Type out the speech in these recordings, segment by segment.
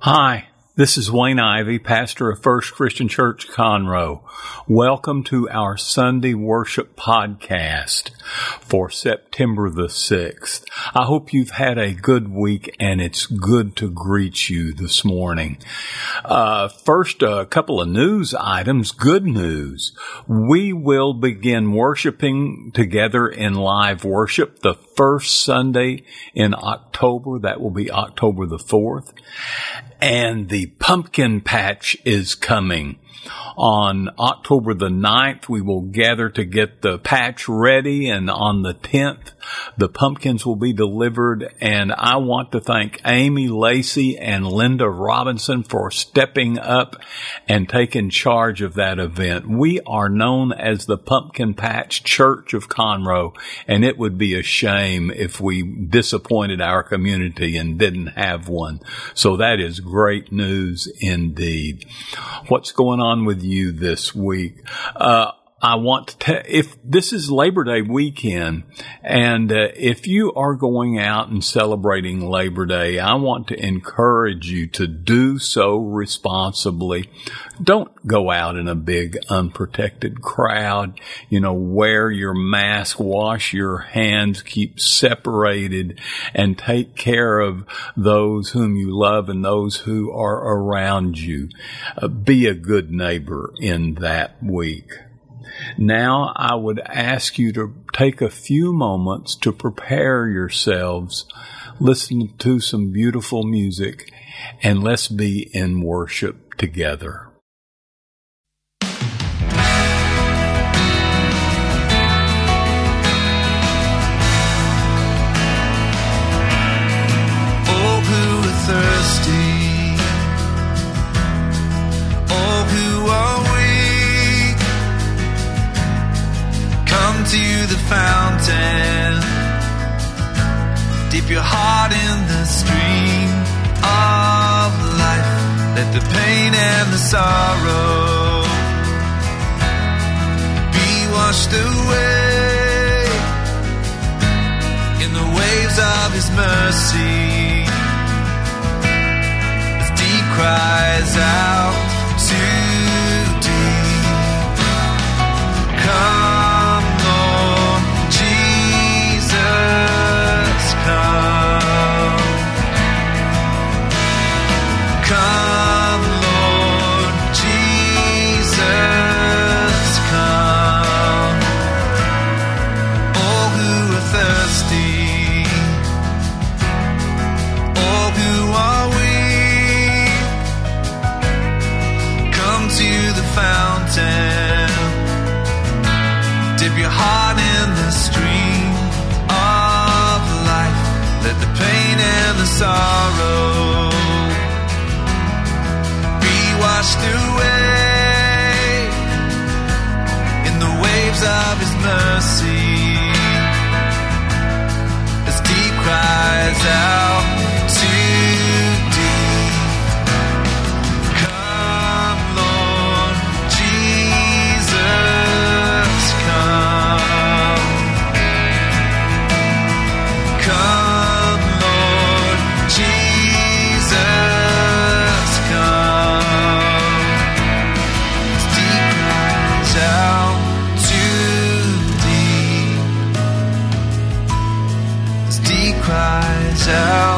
Hi, this is Wayne Ivey, pastor of First Christian Church, Conroe. Welcome to our Sunday worship podcast for September the 6th. I hope you've had a good week, and it's good to greet you this morning. First, a couple of news items. Good news. We will begin worshiping together in live worship the first Sunday in October. That will be October the 4th. And the pumpkin patch is coming. On October the 9th, we will gather to get the patch ready, and on the 10th, the pumpkins will be delivered. And I want to thank Amy Lacey and Linda Robinson for stepping up and taking charge of that event. We are known as the Pumpkin Patch Church of Conroe, and it would be a shame if we disappointed our community and didn't have one. So that is great news indeed. What's going on with you this week? I want to tell, if this is Labor Day weekend, and if you are going out and celebrating Labor Day, I want to encourage you to do so responsibly. Don't go out in a big unprotected crowd. Wear your mask, wash your hands, keep separated, and take care of those whom you love and those who are around you. Be a good neighbor in that week. Now, I would ask you to take a few moments to prepare yourselves, listen to some beautiful music, and let's be in worship together. Oh, who are thirsty, oh, who are come to the fountain, dip your heart in the stream of life. Let the pain and the sorrow be washed away in the waves of His mercy, as deep cries out to deep. Come, come, Lord Jesus, come. All who are thirsty, all who are weak, come to the fountain, dip your heart in the stream of life. Let the pain and the sorrow washed away in the waves of His mercy, as deep cries out to deep. Come, Lord Jesus, come. Come, Lord Jesus, come. Down too deep, as deep cries out.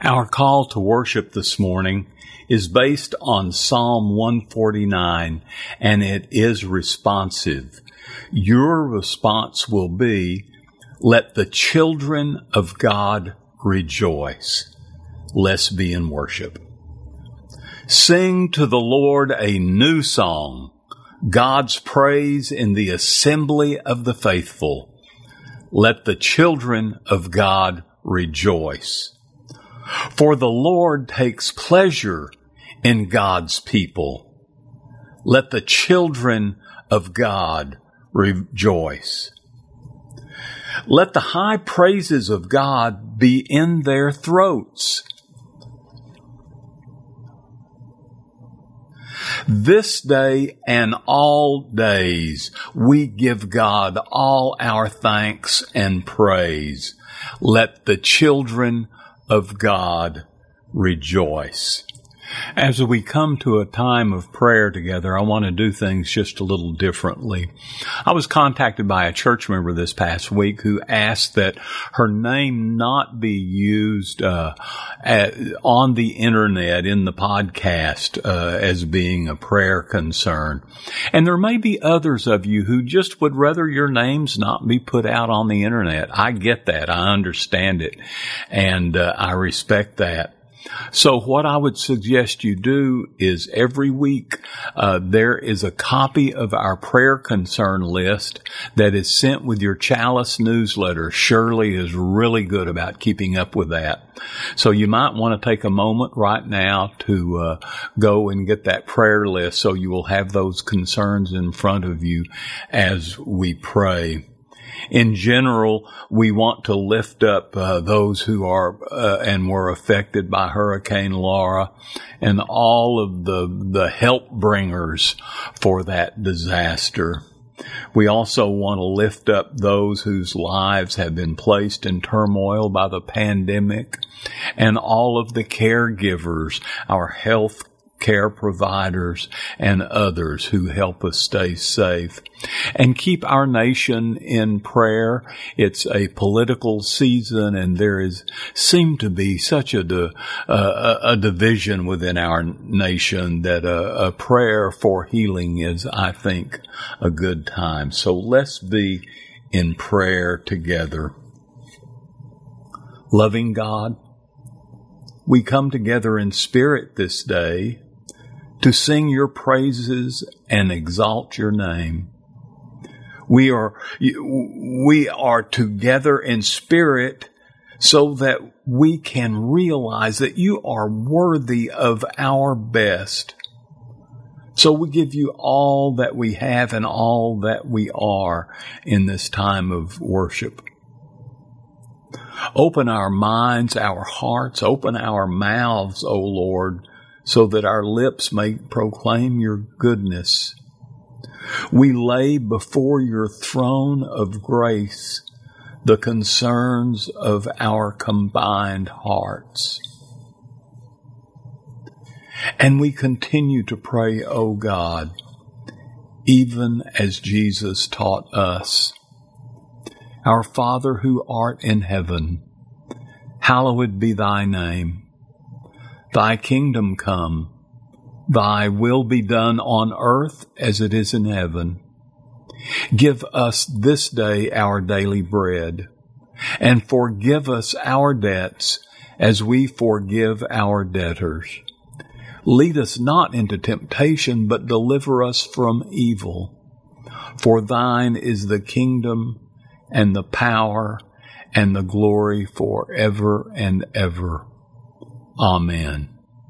Our call to worship this morning is based on Psalm 149, and it is responsive. Your response will be, "Let the children of God rejoice." Let's be in worship. Sing to the Lord a new song, God's praise in the assembly of the faithful. Let the children of God rejoice. For the Lord takes pleasure in God's people. Let the children of God rejoice. Let the high praises of God be in their throats. This day and all days we give God all our thanks and praise. Let the children of God rejoice. As we come to a time of prayer together, I want to do things just a little differently. I was contacted by a church member this past week who asked that her name not be used on the internet in the podcast as being a prayer concern. And there may be others of you who just would rather your names not be put out on the internet. I get that. I understand it. And I respect that. So what I would suggest you do is every week there is a copy of our prayer concern list that is sent with your Chalice newsletter. Shirley is really good about keeping up with that. So you might want to take a moment right now to go and get that prayer list so you will have those concerns in front of you as we pray. In general, we want to lift up those who are and were affected by Hurricane Laura and all of the help bringers for that disaster. We also want to lift up those whose lives have been placed in turmoil by the pandemic and all of the caregivers, our health care providers, and others who help us stay safe. And keep our nation in prayer. It's a political season, and there seemed to be such a division within our nation that a prayer for healing is, I think, a good time. So let's be in prayer together. Loving God, we come together in spirit this day to sing your praises and exalt your name. We are together in spirit so that we can realize that you are worthy of our best. So we give you all that we have and all that we are in this time of worship. Open our minds, our hearts, open our mouths, O Lord, so that our lips may proclaim your goodness. We lay before your throne of grace the concerns of our combined hearts. And we continue to pray, O God, even as Jesus taught us. Our Father who art in heaven, hallowed be thy name. Thy kingdom come, thy will be done on earth as it is in heaven. Give us this day our daily bread, and forgive us our debts as we forgive our debtors. Lead us not into temptation, but deliver us from evil. For thine is the kingdom and the power and the glory forever and ever. Amen.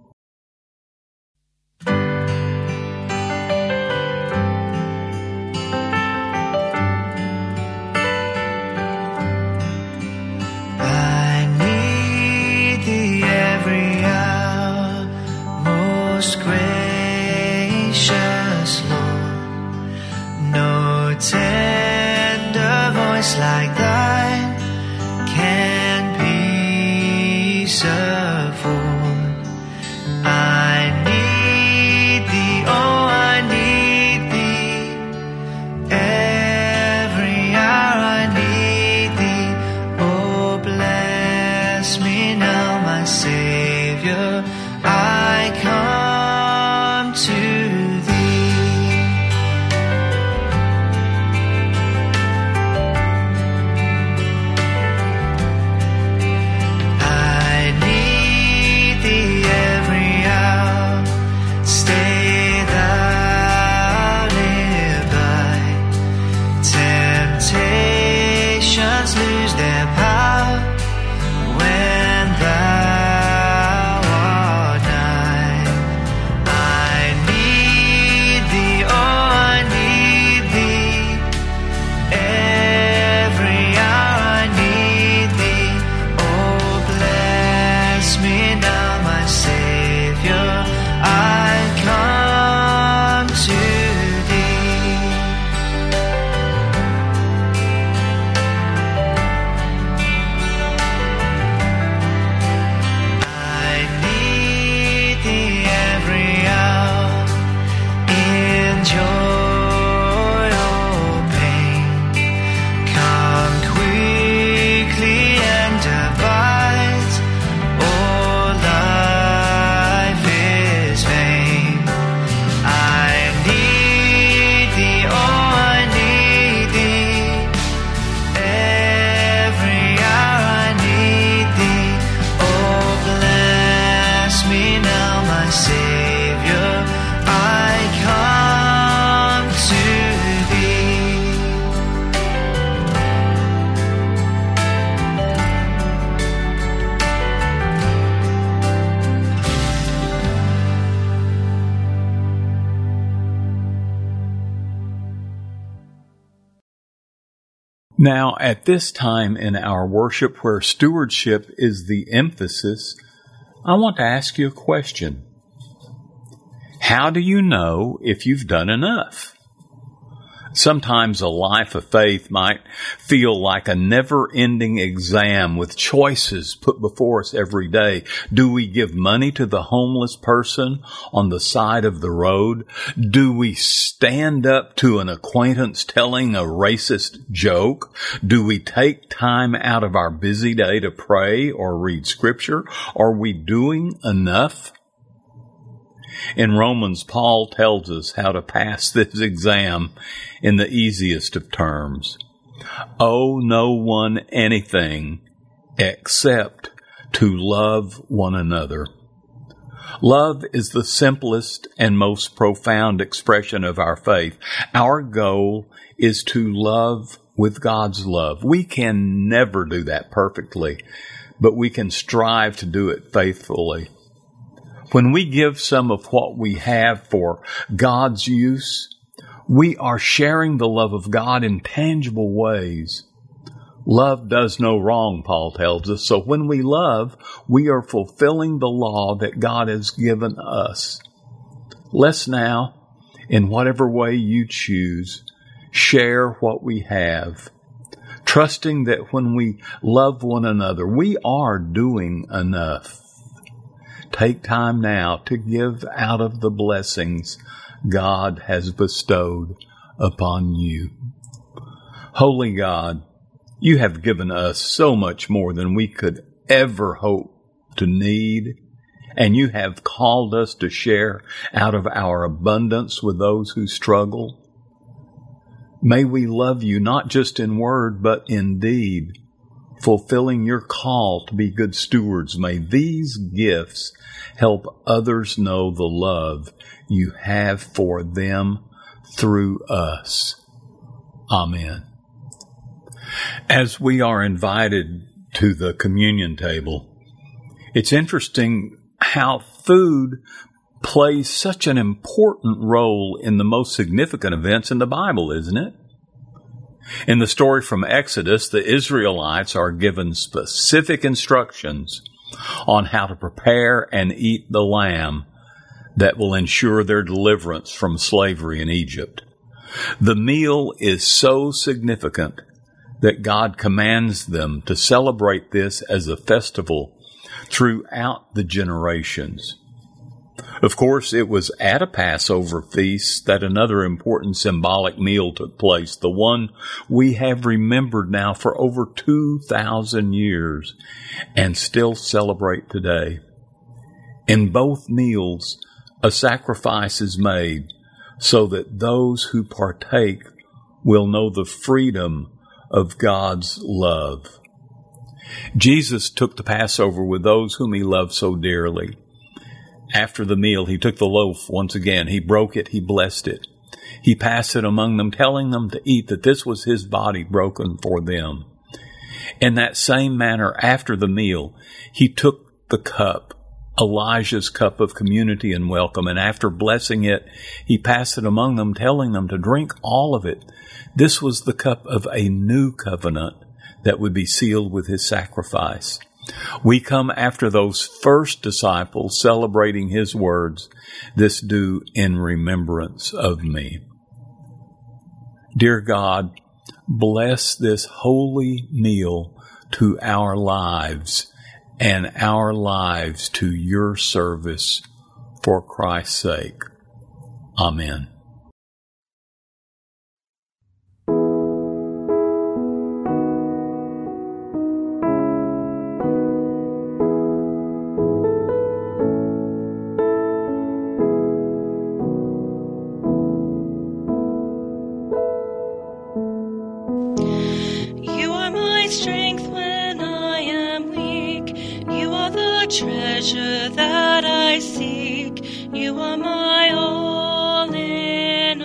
I need thee every hour, most gracious Lord. No tender voice like thine can peace afford. I need thee, oh, I need thee. Every hour I need thee. Oh, bless me now, my Savior. Now, at this time in our worship where stewardship is the emphasis, I want to ask you a question. How do you know if you've done enough? Sometimes a life of faith might feel like a never-ending exam with choices put before us every day. Do we give money to the homeless person on the side of the road? Do we stand up to an acquaintance telling a racist joke? Do we take time out of our busy day to pray or read scripture? Are we doing enough? In Romans, Paul tells us how to pass this exam in the easiest of terms. Owe no one anything except to love one another. Love is the simplest and most profound expression of our faith. Our goal is to love with God's love. We can never do that perfectly, but we can strive to do it faithfully. When we give some of what we have for God's use, we are sharing the love of God in tangible ways. Love does no wrong, Paul tells us. So when we love, we are fulfilling the law that God has given us. Let's now, in whatever way you choose, share what we have, trusting that when we love one another, we are doing enough. Take time now to give out of the blessings God has bestowed upon you. Holy God, you have given us so much more than we could ever hope to need, and you have called us to share out of our abundance with those who struggle. May we love you not just in word, but in deed, fulfilling your call to be good stewards. May these gifts help others know the love you have for them through us. Amen. As we are invited to the communion table, it's interesting how food plays such an important role in the most significant events in the Bible, isn't it? In the story from Exodus, the Israelites are given specific instructions on how to prepare and eat the lamb that will ensure their deliverance from slavery in Egypt. The meal is so significant that God commands them to celebrate this as a festival throughout the generations. Of course, it was at a Passover feast that another important symbolic meal took place, the one we have remembered now for over 2,000 years and still celebrate today. In both meals, a sacrifice is made so that those who partake will know the freedom of God's love. Jesus took the Passover with those whom he loved so dearly. After the meal, he took the loaf once again. He broke it. He blessed it. He passed it among them, telling them to eat, that this was his body broken for them. In that same manner, after the meal, he took the cup, Elijah's cup of community and welcome, and after blessing it, he passed it among them, telling them to drink all of it. This was the cup of a new covenant that would be sealed with his sacrifice. We come after those first disciples celebrating his words, "This do in remembrance of me." Dear God, bless this holy meal to our lives and our lives to your service for Christ's sake. Amen. Strength when I am weak. You are the treasure that I seek. You are my all in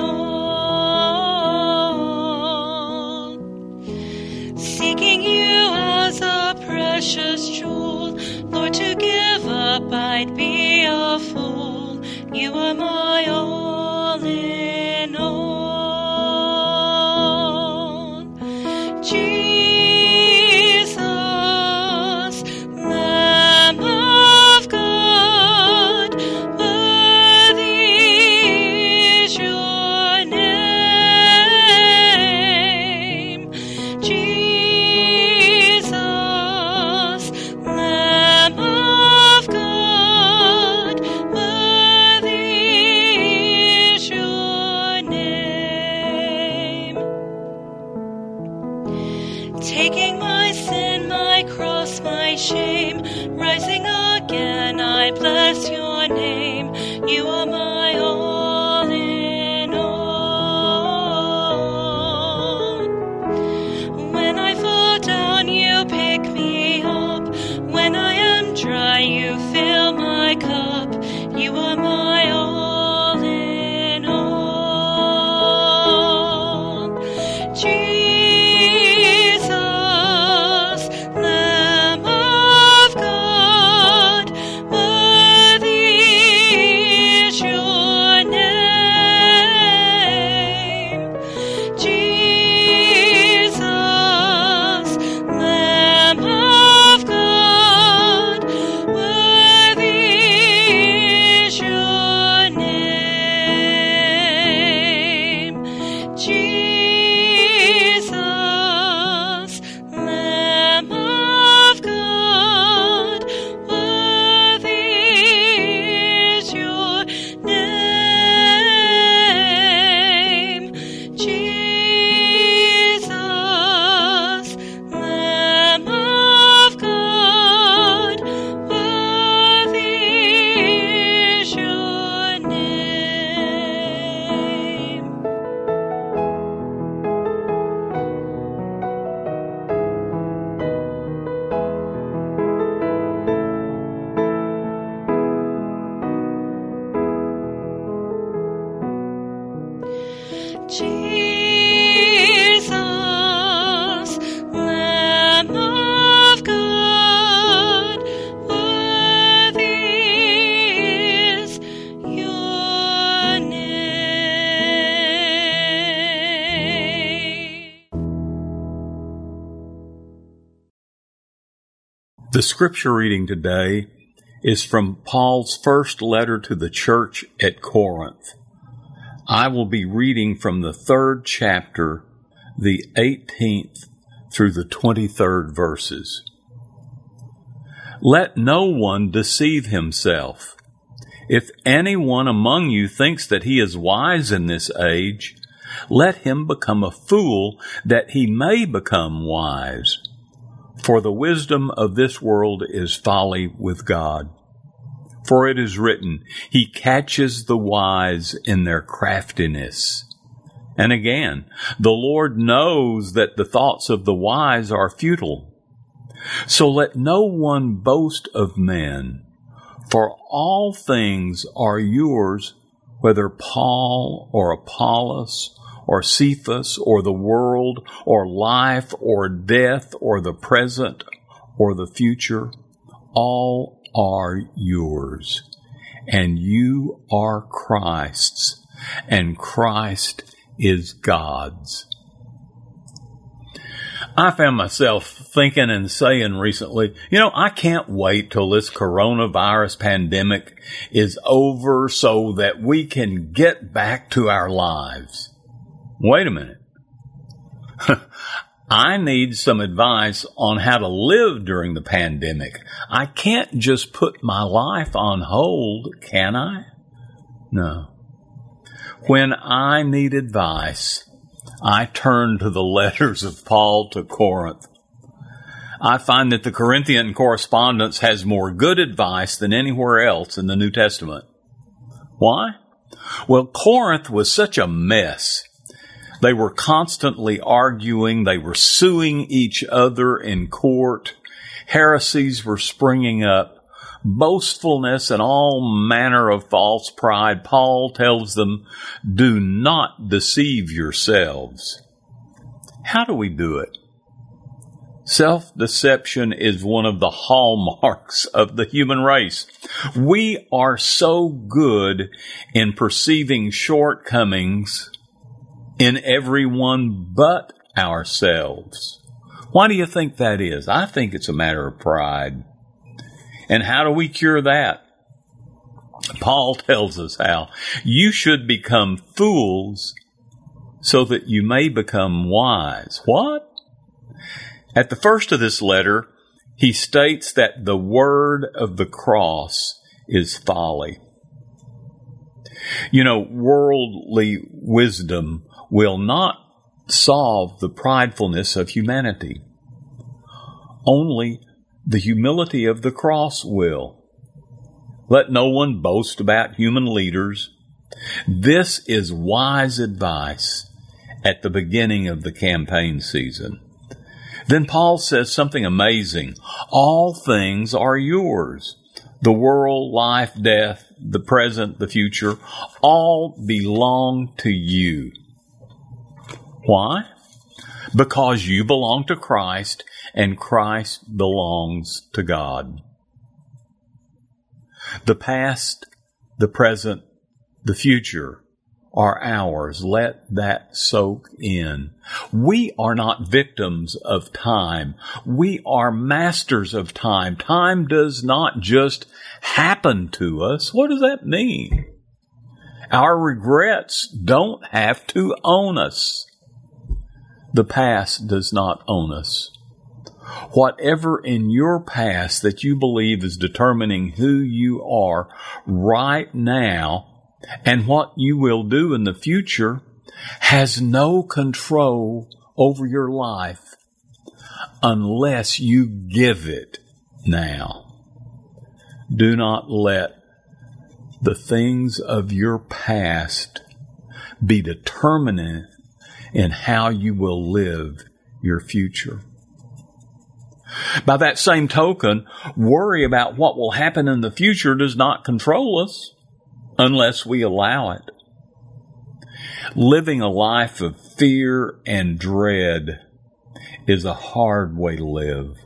all. Seeking you as a precious jewel, Lord, to give up I'd be a fool. You are my all in all. Jesus. my shame. Rising again, I bless your name. You are my all in all. When I fall down, you pick me up. When I am dry, you fill my cup. You are my all in all. Jesus, Lamb of God, worthy is your name. Jesus, Lamb of God, worthy is your name. Jesus, Lamb of God, worthy is your name. Jesus, Lamb of God, worthy is your name. Jesus, Lamb of God, worthy is your name. The scripture reading today is from Paul's first letter to the church at Corinth. I will be reading from the 3rd chapter, the 18th through the 23rd verses. Let no one deceive himself. If anyone among you thinks that he is wise in this age, let him become a fool that he may become wise. For the wisdom of this world is folly with God. For it is written, He catches the wise in their craftiness. And again, the Lord knows that the thoughts of the wise are futile. So let no one boast of men, for all things are yours, whether Paul or Apollos or Cephas or the world or life or death or the present or the future, all are yours, and you are Christ's, and Christ is God's. I found myself thinking and saying recently, I can't wait till this coronavirus pandemic is over so that we can get back to our lives. Wait a minute. I need some advice on how to live during the pandemic. I can't just put my life on hold, can I? No. When I need advice, I turn to the letters of Paul to Corinth. I find that the Corinthian correspondence has more good advice than anywhere else in the New Testament. Why? Well, Corinth was such a mess. They were constantly arguing. They were suing each other in court. Heresies were springing up. Boastfulness and all manner of false pride. Paul tells them, do not deceive yourselves. How do we do it? Self-deception is one of the hallmarks of the human race. We are so good in perceiving shortcomings in everyone but ourselves. Why do you think that is? I think it's a matter of pride. And how do we cure that? Paul tells us how. You should become fools so that you may become wise. What? At the first of this letter, he states that the word of the cross is folly. Worldly wisdom will not solve the pridefulness of humanity. Only The humility of the cross will. Let no one boast about human leaders. This is wise advice at the beginning of the campaign season. Then Paul says something amazing. All things are yours. The world, life, death, the present, the future, all belong to you. Why? Because you belong to Christ and Christ belongs to God. The past, the present, the future are ours. Let that soak in. We are not victims of time. We are masters of time. Time does not just happen to us. What does that mean? Our regrets don't have to own us. The past does not own us. Whatever in your past that you believe is determining who you are right now and what you will do in the future has no control over your life unless you give it now. Do not let the things of your past be determinant in how you will live your future. By that same token, worry about what will happen in the future does not control us unless we allow it. Living a life of fear and dread is a hard way to live.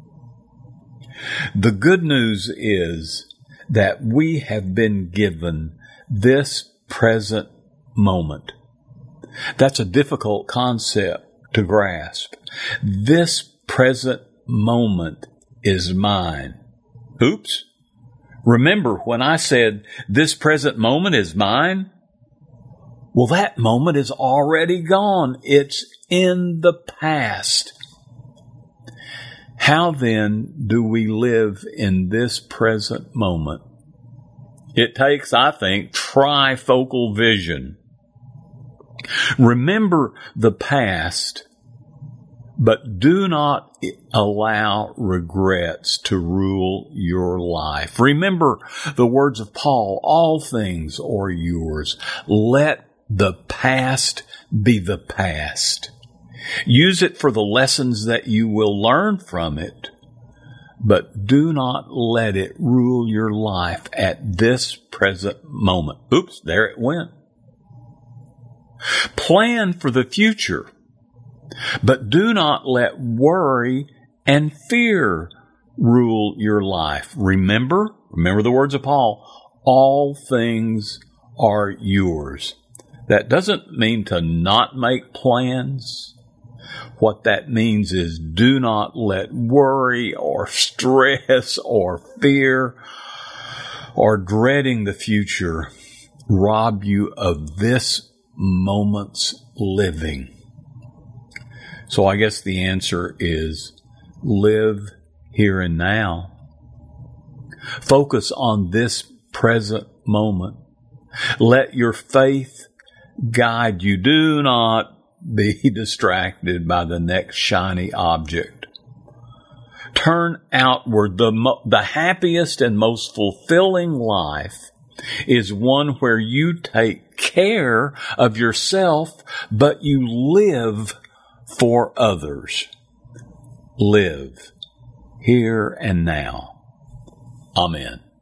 The good news is that we have been given this present moment. That's a difficult concept to grasp. This present moment is mine. Oops. Remember when I said this present moment is mine? Well, that moment is already gone. It's in the past. How then do we live in this present moment? It takes, I think, trifocal vision. Remember the past, but do not allow regrets to rule your life. Remember the words of Paul, all things are yours. Let the past be the past. Use it for the lessons that you will learn from it, but do not let it rule your life at this present moment. Oops, there it went. Plan for the future, but do not let worry and fear rule your life. Remember the words of Paul, all things are yours. That doesn't mean to not make plans. What that means is do not let worry or stress or fear or dreading the future rob you of this moment's living. So I guess the answer is live here and now. Focus on this present moment. Let your faith guide you. Do not be distracted by the next shiny object. Turn outward. The happiest and most fulfilling life is one where you take care of yourself, but you live for others. Live here and now. Amen.